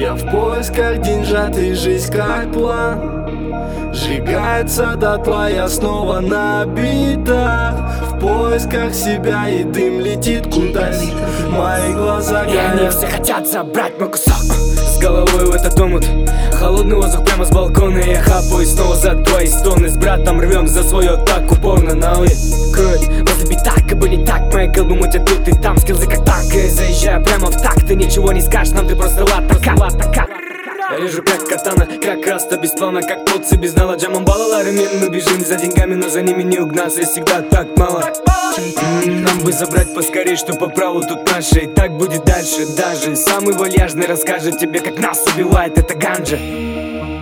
Я в поисках деньжат и жизнь как план. Сжигается дотла, я снова на битах. В поисках себя, и дым летит куда-то. Мои глаза и они горят. все хотят забрать мой кусок. С головой в этот омут, холодный воздух прямо с балкона. Я хапаю снова за твои стоны. С братом рвем за свое так упорно. На кровь возле бита, как бы не так. Мои колбы мутят тут и там, скиллзы как танк. И заезжаю прямо в такт, ты ничего не скажешь нам, ты просто латака. Я режу как катана, как раста без плана, как плотцы без нала. Джамом балаларами мы бежим за деньгами, но за ними не угнаться, и всегда так мало. Нам бы забрать поскорей, что по праву тут наше. И так будет дальше даже. Самый вальяжный расскажет тебе, как нас убивает эта ганджа.